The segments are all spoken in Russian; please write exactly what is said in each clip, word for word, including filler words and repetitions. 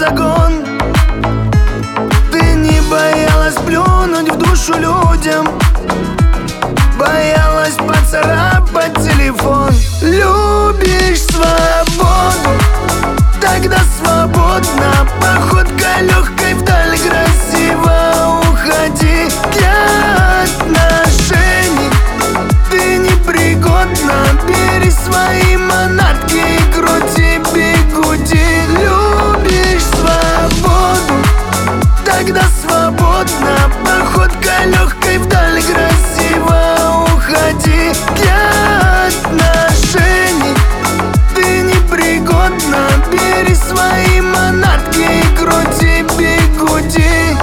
загон. Ты не боялась плюнуть в душу людям, боялась поцарапать телефон. Любишь свободу, тогда свободно. Походка легкой вдаль, красиво уходи. Для отношений ты непригодна. Бери свои манатки и крути бигуди. Любишь свободу, тогда свободно. Походка легкой вдаль, красиво уходи. Для отношений ты непригодна. Бери свои манатки и крути бигуди.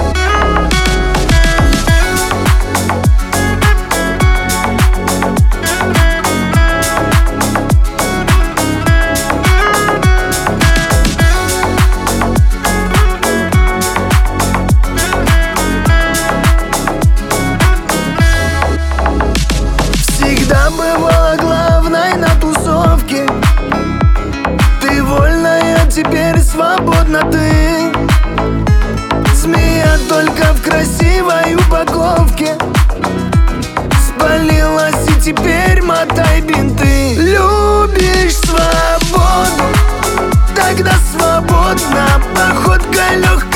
Всегда бывала главной на тусовке. Ты вольная, теперь свободна ты. Змея только в красивой упаковке. Спалилась и теперь мотай бинты. Любишь свободу, тогда свободно. Походка легкая